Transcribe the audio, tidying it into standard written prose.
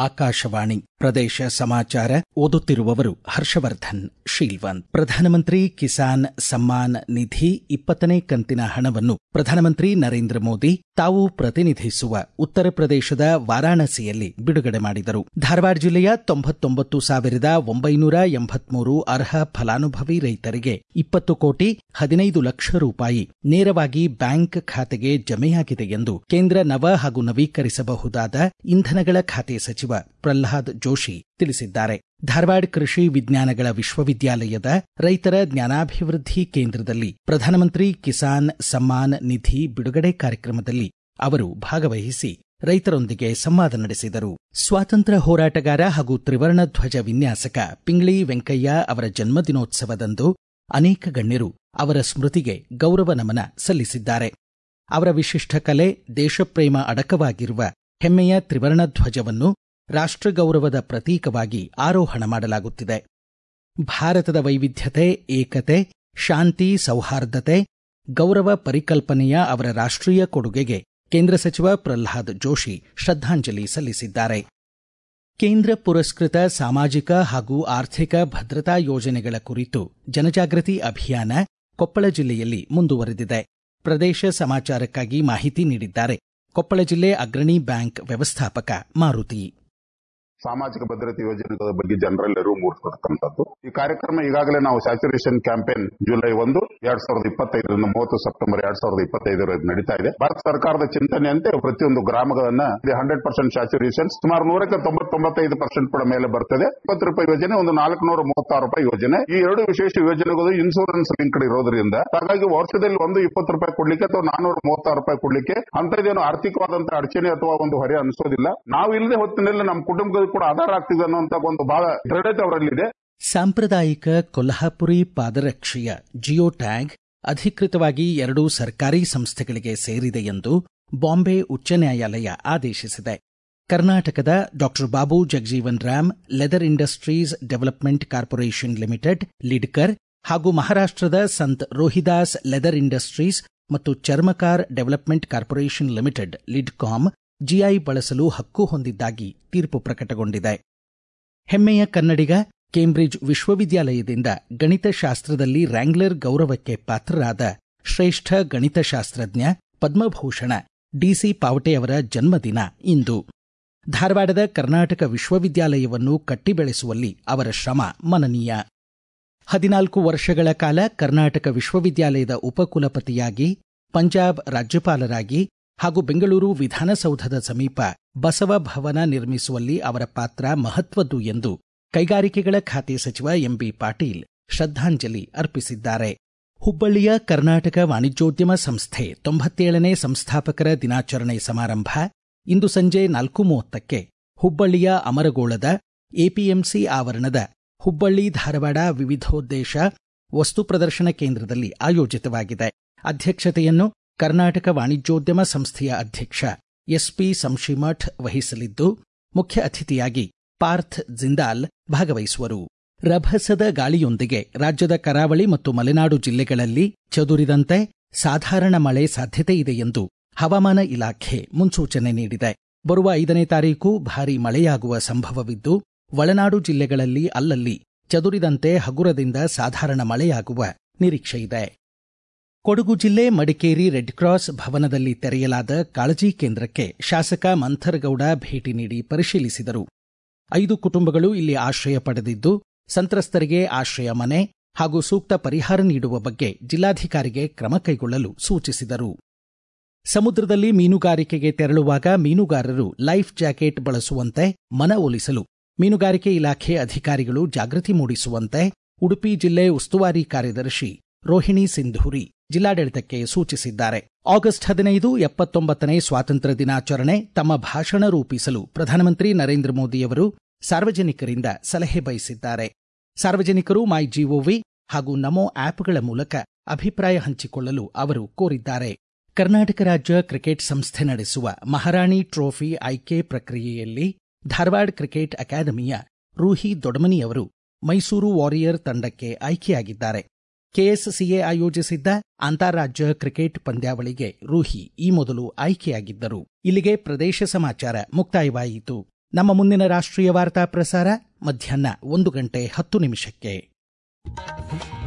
ಆಕಾಶವಾಣಿ ಪ್ರದೇಶ ಸಮಾಚಾರ ಓದುತ್ತಿರುವವರು ಹರ್ಷವರ್ಧನ್ ಶೀಲ್ವಂತ್. ಪ್ರಧಾನಮಂತ್ರಿ ಕಿಸಾನ್ ಸಮ್ಮಾನ್ ನಿಧಿ 20ನೇ ಕಂತಿನ ಹಣವನ್ನು ಪ್ರಧಾನಮಂತ್ರಿ ನರೇಂದ್ರ ಮೋದಿ ತಾವು ಪ್ರತಿನಿಧಿಸುವ ಉತ್ತರ ಪ್ರದೇಶದ ವಾರಾಣಸಿಯಲ್ಲಿ ಬಿಡುಗಡೆ ಮಾಡಿದರು. ಧಾರವಾಡ ಜಿಲ್ಲೆಯ 99,983 ಅರ್ಹ ಫಲಾನುಭವಿ ರೈತರಿಗೆ 20 ಕೋಟಿ 15 ಲಕ್ಷ ರೂಪಾಯಿ ನೇರವಾಗಿ ಬ್ಯಾಂಕ್ ಖಾತೆಗೆ ಜಮೆಯಾಗಿದೆ ಎಂದು ಕೇಂದ್ರ ನವ ಹಾಗೂ ನವೀಕರಿಸಬಹುದಾದ ಇಂಧನಗಳ ಖಾತೆ ಸಚಿವ ಪ್ರಹ್ಲಾದ್ ಜೋಶಿ ತಿಳಿಸಿದ್ದಾರೆ. ಧಾರವಾಡ ಕೃಷಿ ವಿಜ್ಞಾನಗಳ ವಿಶ್ವವಿದ್ಯಾಲಯದ ರೈತರ ಜ್ಞಾನಾಭಿವೃದ್ಧಿ ಕೇಂದ್ರದಲ್ಲಿ ಪ್ರಧಾನಮಂತ್ರಿ ಕಿಸಾನ್ ಸಮ್ಮಾನ್ ನಿಧಿ ಬಿಡುಗಡೆ ಕಾರ್ಯಕ್ರಮದಲ್ಲಿ ಅವರು ಭಾಗವಹಿಸಿ ರೈತರೊಂದಿಗೆ ಸಂವಾದ ನಡೆಸಿದರು. ಸ್ವಾತಂತ್ರ್ಯ ಹೋರಾಟಗಾರ ಹಾಗೂ ತ್ರಿವರ್ಣ ಧ್ವಜ ವಿನ್ಯಾಸಕ ಪಿಂಗ್ಳಿ ವೆಂಕಯ್ಯ ಅವರ ಜನ್ಮದಿನೋತ್ಸವದಂದು ಅನೇಕ ಗಣ್ಯರು ಅವರ ಸ್ಮೃತಿಗೆ ಗೌರವ ನಮನ ಸಲ್ಲಿಸಿದ್ದಾರೆ. ಅವರ ವಿಶಿಷ್ಟ ಕಲೆ, ದೇಶಪ್ರೇಮ ಅಡಕವಾಗಿರುವ ಹೆಮ್ಮೆಯ ತ್ರಿವರ್ಣ ಧ್ವಜವನ್ನು ರಾಷ್ಟ್ರಗೌರವದ ಪ್ರತೀಕವಾಗಿ ಆರೋಹಣ ಮಾಡಲಾಗುತ್ತಿದೆ. ಭಾರತದ ವೈವಿಧ್ಯತೆ, ಏಕತೆ, ಶಾಂತಿ, ಸೌಹಾರ್ದತೆ, ಗೌರವ ಪರಿಕಲ್ಪನೆಯ ಅವರ ರಾಷ್ಟ್ರೀಯ ಕೊಡುಗೆಗೆ ಕೇಂದ್ರ ಸಚಿವ ಪ್ರಹ್ಲಾದ್ ಜೋಶಿ ಶ್ರದ್ಧಾಂಜಲಿ ಸಲ್ಲಿಸಿದ್ದಾರೆ. ಕೇಂದ್ರ ಪುರಸ್ಕೃತ ಸಾಮಾಜಿಕ ಹಾಗೂ ಆರ್ಥಿಕ ಭದ್ರತಾ ಯೋಜನೆಗಳ ಕುರಿತು ಜನಜಾಗೃತಿ ಅಭಿಯಾನ ಕೊಪ್ಪಳ ಜಿಲ್ಲೆಯಲ್ಲಿ ಮುಂದುವರೆದಿದೆ. ಪ್ರದೇಶ ಸಮಾಚಾರಕ್ಕಾಗಿ ಮಾಹಿತಿ ನೀಡಿದ್ದಾರೆ ಕೊಪ್ಪಳ ಜಿಲ್ಲೆ ಅಗ್ರಣಿ ಬ್ಯಾಂಕ್ ವ್ಯವಸ್ಥಾಪಕ ಮಾರುತಿ. ಸಾಮಾಜಿಕ ಭದ್ರತೆ ಯೋಜನೆಗಳ ಬಗ್ಗೆ ಜನರೆಲ್ಲರೂ ಮೂಡಿಸತಕ್ಕಂಥದ್ದು. ಈ ಕಾರ್ಯಕ್ರಮ ಈಗಾಗಲೇ ನಾವು ಸ್ಯಾಚುರೇಷನ್ ಕ್ಯಾಂಪೇನ್ ಜುಲೈ 1, 2025 30 ಸೆಪ್ಟೆಂಬರ್ 2025 ನಡೀತಾ ಇದೆ. ಭಾರತ ಸರ್ಕಾರದ ಚಿಂತನೆಯಂತೆ ಪ್ರತಿಯೊಂದು ಗ್ರಾಮಗಳನ್ನ 100% ಸ್ಯಾಚುರೇಷನ್ ಸುಮಾರು 195% ಕೂಡ ಮೇಲೆ ಬರ್ತದೆ. 20 ರೂಪಾಯಿ ಯೋಜನೆ, ಒಂದು 436 ರೂಪಾಯಿ ಯೋಜನೆ. ಈ ಎರಡು ವಿಶೇಷ ಯೋಜನೆಗಳು ಇನ್ಶೂರೆನ್ಸ್ ಲಿಂಕ್ಡ್ ಇರೋದ್ರಿಂದ ಹಾಗಾಗಿ ವರ್ಷದಲ್ಲಿ ಒಂದು 20 ರೂಪಾಯಿ ಕೊಡ್ಲಿಕ್ಕೆ ಅಥವಾ 436 ರೂಪಾಯಿ ಕೊಡ್ಲಿಕ್ಕೆ ಅಂತದೇನು ಆರ್ಥಿಕವಾದಂತಹ ಅಡಚಣೆ ಅಥವಾ ಒಂದು ಹೊರೆ ಅನಿಸೋದಿಲ್ಲ. ನಾವು ಇಲ್ಲದೆ ಹೊತ್ತಿನಲ್ಲಿ ನಮ್ಮ ಕುಟುಂಬದ ಕೂಡ ಆಧಾರ ಆಗ್ತಿದೆ ಅನ್ನುವಂತ ಒಂದು ಬಹಳ ದೃಢತೆ ಅವರಲ್ಲಿದೆ. ಸಾಂಪ್ರದಾಯಿಕ ಕೊಲ್ಹಾಪುರಿ ಪಾದರಕ್ಷೆಯ ಜಿಯೋ ಟ್ಯಾಗ್ ಅಧಿಕೃತವಾಗಿ 2 ಸರ್ಕಾರಿ ಸಂಸ್ಥೆಗಳಿಗೆ ಸೇರಿದೆ ಎಂದು ಬಾಂಬೆ ಉಚ್ಚ ನ್ಯಾಯಾಲಯ ಆದೇಶಿಸಿದೆ. ಕರ್ನಾಟಕದ ಡಾ Babu Jagjivan Ram leather industries development corporation limited Lidkar ಹಾಗೂ ಮಹಾರಾಷ್ಟ್ರದ ಸಂತ್ ರೋಹಿದಾಸ್ ಲೆದರ್ ಇಂಡಸ್ಟ್ರೀಸ್ ಮತ್ತು Charmakar development corporation limited Lidcom GI ಬಳಸಲು ಹಕ್ಕು ಹೊಂದಿದ್ದಾಗಿ ತೀರ್ಪು ಪ್ರಕಟಗೊಂಡಿದೆ. ಹೆಮ್ಮೆಯ ಕನ್ನಡಿಗ, ಕೇಂಬ್ರಿಡ್ಜ್ ವಿಶ್ವವಿದ್ಯಾಲಯದಿಂದ ಗಣಿತಶಾಸ್ತ್ರದಲ್ಲಿ ರ್ಯಾಂಗ್ಲರ್ ಗೌರವಕ್ಕೆ ಪಾತ್ರರಾದ ಶ್ರೇಷ್ಠ ಗಣಿತಶಾಸ್ತ್ರಜ್ಞ ಪದ್ಮಭೂಷಣ ಡಿಸಿ ಪಾವಟೆ ಅವರ ಜನ್ಮದಿನ ಇಂದು. ಧಾರವಾಡದ ಕರ್ನಾಟಕ ವಿಶ್ವವಿದ್ಯಾಲಯವನ್ನು ಕಟ್ಟಿಬೆಳೆಸುವಲ್ಲಿ ಅವರ ಶ್ರಮ ಮನನೀಯ. 14 ವರ್ಷಗಳ ಕಾಲ ಕರ್ನಾಟಕ ವಿಶ್ವವಿದ್ಯಾಲಯದ ಉಪಕುಲಪತಿಯಾಗಿ, ಪಂಜಾಬ್ ರಾಜ್ಯಪಾಲರಾಗಿ ಹಾಗೂ ಬೆಂಗಳೂರು ವಿಧಾನಸೌಧದ ಸಮೀಪ ಬಸವ ಭವನ ನಿರ್ಮಿಸುವಲ್ಲಿ ಅವರ ಪಾತ್ರ ಮಹತ್ವದ್ದು ಎಂದು ಕೈಗಾರಿಕೆಗಳ ಖಾತೆ ಸಚಿವ ಎಂಬಿ ಪಾಟೀಲ್ ಶ್ರದ್ಧಾಂಜಲಿ ಅರ್ಪಿಸಿದ್ದಾರೆ. ಹುಬ್ಬಳ್ಳಿಯ ಕರ್ನಾಟಕ ವಾಣಿಜ್ಯೋದ್ಯಮ ಸಂಸ್ಥೆ 97ನೇ ಸಂಸ್ಥಾಪಕರ ದಿನಾಚರಣೆ ಸಮಾರಂಭ ಇಂದು ಸಂಜೆ 4:30ಕ್ಕೆ ಹುಬ್ಬಳ್ಳಿಯ ಅಮರಗೋಳದ ಎಪಿಎಂಸಿ ಆವರಣದ ಹುಬ್ಬಳ್ಳಿ ಧಾರವಾಡ ವಿವಿಧೋದ್ದೇಶ ವಸ್ತು ಪ್ರದರ್ಶನ ಕೇಂದ್ರದಲ್ಲಿ ಆಯೋಜಿತವಾಗಿದೆ. ಅಧ್ಯಕ್ಷತೆಯನ್ನು ಕರ್ನಾಟಕ ವಾಣಿಜ್ಯೋದ್ಯಮ ಸಂಸ್ಥೆಯ ಅಧ್ಯಕ್ಷ ಎಸ್ಪಿ ಸಂಶಿಮಠ್ ವಹಿಸಲಿದ್ದು, ಮುಖ್ಯ ಅತಿಥಿಯಾಗಿ ಪಾರ್ಥ್ ಜಿಂದಾಲ್ ಭಾಗವಹಿಸುವರು. ರಭಸದ ಗಾಳಿಯೊಂದಿಗೆ ರಾಜ್ಯದ ಕರಾವಳಿ ಮತ್ತು ಮಲೆನಾಡು ಜಿಲ್ಲೆಗಳಲ್ಲಿ ಚದುರಿದಂತೆ ಸಾಧಾರಣ ಮಳೆ ಸಾಧ್ಯತೆ ಇದೆ ಎಂದು ಹವಾಮಾನ ಇಲಾಖೆ ಮುನ್ಸೂಚನೆ ನೀಡಿದೆ. ಬರುವ 5ನೇ ತಾರೀಕು ಭಾರೀ ಮಳೆಯಾಗುವ ಸಂಭವವಿದ್ದು, ಒಳನಾಡು ಜಿಲ್ಲೆಗಳಲ್ಲಿ ಅಲ್ಲಲ್ಲಿ ಚದುರಿದಂತೆ ಹಗುರದಿಂದ ಸಾಧಾರಣ ಮಳೆಯಾಗುವ ನಿರೀಕ್ಷೆಯಿದೆ. ಕೊಡಗು ಜಿಲ್ಲೆ ಮಡಿಕೇರಿ ರೆಡ್ ಕ್ರಾಸ್ ಭವನದಲ್ಲಿ ತೆರೆಯಲಾದ ಕಾಳಜಿ ಕೇಂದ್ರಕ್ಕೆ ಶಾಸಕ ಮಂಥರಗೌಡ ಭೇಟಿ ನೀಡಿ ಪರಿಶೀಲಿಸಿದರು. 5 ಕುಟುಂಬಗಳು ಇಲ್ಲಿ ಆಶ್ರಯ ಪಡೆದಿದ್ದು, ಸಂತ್ರಸ್ತರಿಗೆ ಆಶ್ರಯ ಮನೆ ಹಾಗೂ ಸೂಕ್ತ ಪರಿಹಾರ ನೀಡುವ ಬಗ್ಗೆ ಜಿಲ್ಲಾಧಿಕಾರಿಗೆ ಕ್ರಮ ಕೈಗೊಳ್ಳಲು ಸೂಚಿಸಿದರು. ಸಮುದ್ರದಲ್ಲಿ ಮೀನುಗಾರಿಕೆಗೆ ತೆರಳುವಾಗ ಮೀನುಗಾರರು ಲೈಫ್ ಜಾಕೆಟ್ ಬಳಸುವಂತೆ ಮನವೊಲಿಸಲು ಮೀನುಗಾರಿಕೆ ಇಲಾಖೆ ಅಧಿಕಾರಿಗಳು ಜಾಗೃತಿ ಮೂಡಿಸುವಂತೆ ಉಡುಪಿ ಜಿಲ್ಲೆ ಉಸ್ತುವಾರಿ ಕಾರ್ಯದರ್ಶಿ ರೋಹಿಣಿ ಸಿಂಧೂರಿ ಜಿಲ್ಲಾಡಳಿತಕ್ಕೆ ಸೂಚಿಸಿದ್ದಾರೆ. ಆಗಸ್ಟ್ 15 79ನೇ ಸ್ವಾತಂತ್ರ್ಯ ದಿನಾಚರಣೆ ತಮ್ಮ ಭಾಷಣ ರೂಪಿಸಲು ಪ್ರಧಾನಮಂತ್ರಿ ನರೇಂದ್ರ ಮೋದಿಯವರು ಸಾರ್ವಜನಿಕರಿಂದ ಸಲಹೆ ಬಯಸಿದ್ದಾರೆ. ಸಾರ್ವಜನಿಕರು ಮೈ ಜಿಒವಿ ಹಾಗೂ ನಮೋ ಆಪ್ಗಳ ಮೂಲಕ ಅಭಿಪ್ರಾಯ ಹಂಚಿಕೊಳ್ಳಲು ಅವರು ಕೋರಿದ್ದಾರೆ. ಕರ್ನಾಟಕ ರಾಜ್ಯ ಕ್ರಿಕೆಟ್ ಸಂಸ್ಥೆ ನಡೆಸುವ ಮಹಾರಾಣಿ ಟ್ರೋಫಿ ಆಯ್ಕೆ ಪ್ರಕ್ರಿಯೆಯಲ್ಲಿ ಧಾರವಾಡ ಕ್ರಿಕೆಟ್ ಅಕಾಡೆಮಿಯ ರೂಹಿ ದೊಡಮನಿಯವರು ಮೈಸೂರು ವಾರಿಯರ್ ತಂಡಕ್ಕೆ ಆಯ್ಕೆಯಾಗಿದ್ದಾರೆ. ಕೆಎಸ್ಸಿಎ ಆಯೋಜಿಸಿದ್ದ ಅಂತಾರಾಜ್ಯ ಕ್ರಿಕೆಟ್ ಪಂದ್ಯಾವಳಿಗೆ ರೂಹಿ ಈ ಮೊದಲು ಆಯ್ಕೆಯಾಗಿದ್ದರು. ಇಲ್ಲಿಗೆ ಪ್ರದೇಶ ಸಮಾಚಾರ ಮುಕ್ತಾಯವಾಯಿತು. ನಮ್ಮ ಮುಂದಿನ ರಾಷ್ಟ್ರೀಯ ವಾರ್ತಾ ಪ್ರಸಾರ ಮಧ್ಯಾಹ್ನ 1:10 ನಿಮಿಷಕ್ಕೆ.